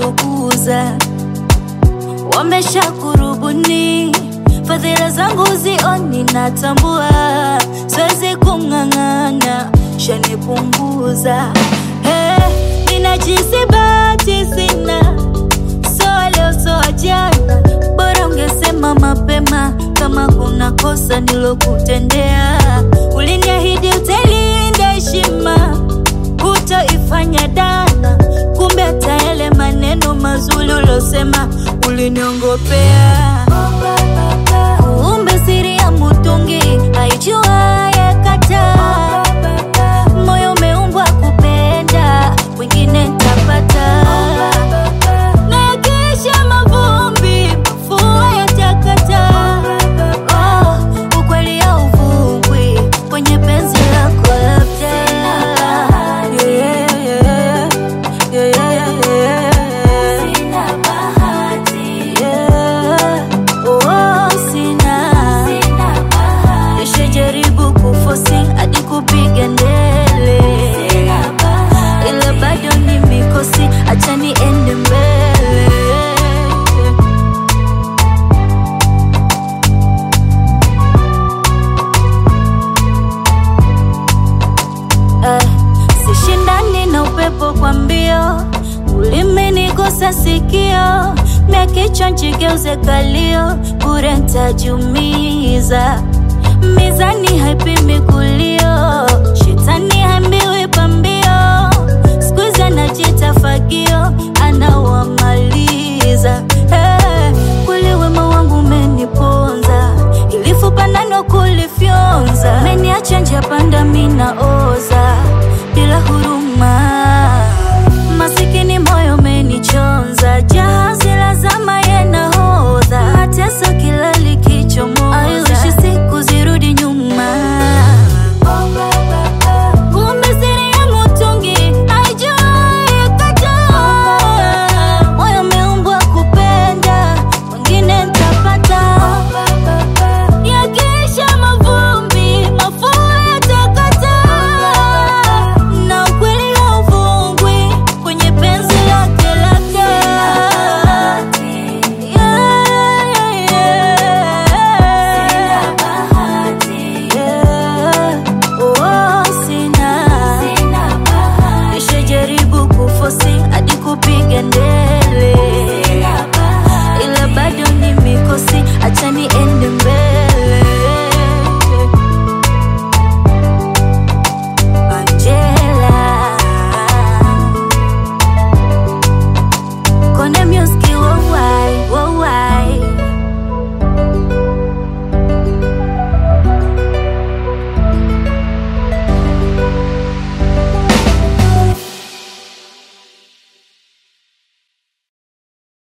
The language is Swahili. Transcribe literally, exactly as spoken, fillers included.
kukuza. Wamesha kurubuni fadhila zangu zioni natambua, siwezi kung'ang'ana shanipunguza. Hey, ninajisi bahati sina, so leo so jana, bora ungesema mapema kama kuna kosa nilokutendea. Uliniahidi utalinda heshima, hutoifanya dana, kumbe hata yale maneno mazuri ulosema uliniongopea. Kumbe siri ya mutungi haijuaye kataa, moyo umeumbwa kupenda, wengine nitapata. Na kisha mavumbi mafua yatakata, oh, ukweli ya uvungwi kwenye penzi lako labda. Yeah, yeah, yeah, yeah, yeah. Sina bahati, yeah. Oh, sina, sina bahati. Nishajaribu kufosi hadi kupiga ndele, sina bahati. Ila bado ni mikosi, acha niende mbele. Uh, sishindani na upepo kwa mbio, ulimi nigusa sikio, mia kichwa nchigeuze kalio, bure ntajumiza. Mizani haipimi kulio, shetani haambiwi pambio, sikuizi anajita fagio,